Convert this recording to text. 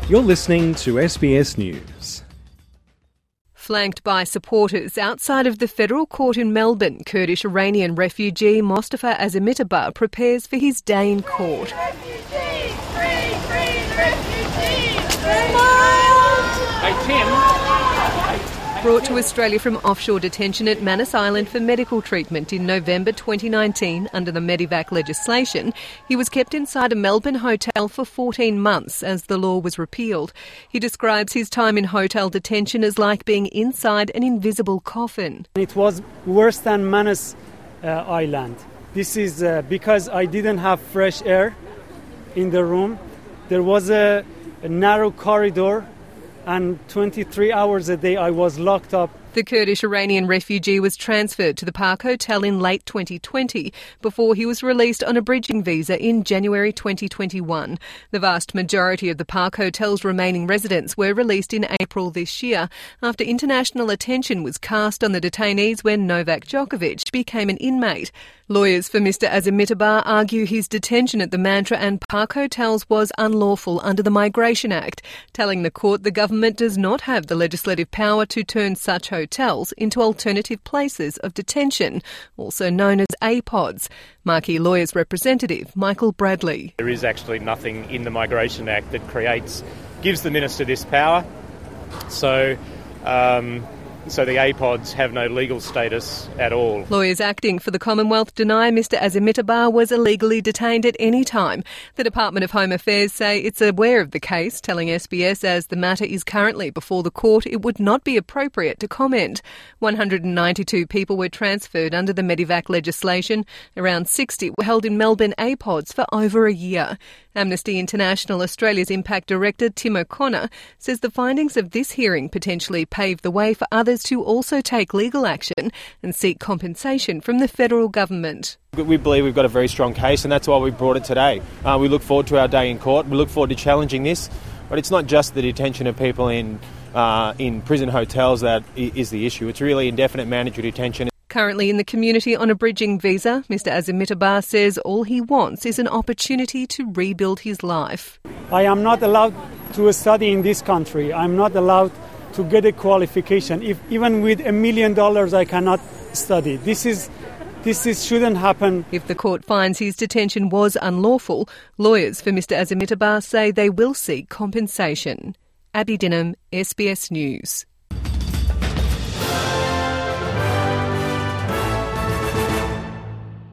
You're listening to SBS News. Flanked by supporters outside of the federal court in Melbourne, Kurdish-Iranian refugee Mostafa Azimitabaa prepares for his day in court. Refugees! Free refugees! Hey, Tim. Brought to Australia from offshore detention at Manus Island for medical treatment in November 2019 under the Medevac legislation, he was kept inside a Melbourne hotel for 14 months as the law was repealed. He describes his time in hotel detention as like being inside an invisible coffin. It was worse than Manus Island. This is because I didn't have fresh air in the room. There was a narrow corridor, and 23 hours a day I was locked up. The Kurdish-Iranian refugee was transferred to the Park Hotel in late 2020 before he was released on a bridging visa in January 2021. The vast majority of the Park Hotel's remaining residents were released in April this year after international attention was cast on the detainees when Novak Djokovic became an inmate. Lawyers for Mr Azimitabaa argue his detention at the Mantra and Park Hotels was unlawful under the Migration Act, telling the court the government does not have the legislative power to turn such hotels into alternative places of detention, also known as APODs. Marquee Lawyers representative Michael Bradley. There is actually nothing in the Migration Act that gives the Minister this power. So the APODs have no legal status at all. Lawyers acting for the Commonwealth deny Mr Azimitabaa was illegally detained at any time. The Department of Home Affairs say it's aware of the case, telling SBS as the matter is currently before the court, it would not be appropriate to comment. 192 people were transferred under the Medevac legislation. Around 60 were held in Melbourne APODs for over a year. Amnesty International Australia's Impact Director Tim O'Connor says the findings of this hearing potentially pave the way for others to also take legal action and seek compensation from the federal government. We believe we've got a very strong case, and that's why we brought it today. We look forward to our day in court. We look forward to challenging this. But it's not just the detention of people in prison hotels that is the issue. It's really indefinite mandatory detention. Currently in the community on a bridging visa, Mr Azimitabaa says all he wants is an opportunity to rebuild his life. I am not allowed to study in this country. I'm not allowed to get a qualification. Even with $1 million I cannot study. This shouldn't happen. If the court finds his detention was unlawful, lawyers for Mr Azimitabaa say they will seek compensation. Abby Dinham, SBS News.